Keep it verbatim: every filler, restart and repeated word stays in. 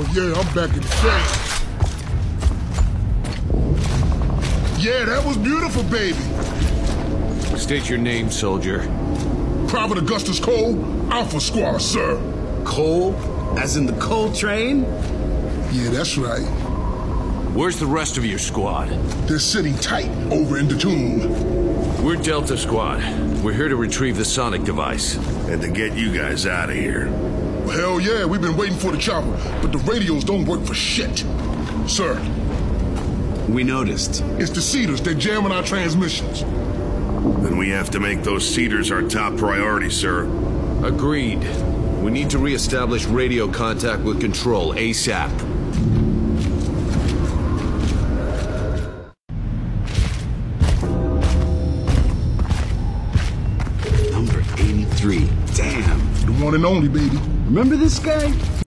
yeah, I'm back in the game. Yeah, that was beautiful, baby. State your name, soldier. Private Augustus Cole, Alpha Squad, sir. Cole? As in the coal train? Yeah, that's right. Where's the rest of your squad? They're sitting tight over in the tomb. We're Delta Squad. We're here to retrieve the sonic device. And to get you guys out of here. Well, hell yeah, we've been waiting for the chopper, but the radios don't work for shit. Sir. We noticed. It's the Cedars. They're jamming our transmissions. Then we have to make those Cedars our top priority, sir. Agreed. We need to re-establish radio contact with Control ASAP. Number eighty-three. Damn. The one and only, baby. Remember this guy?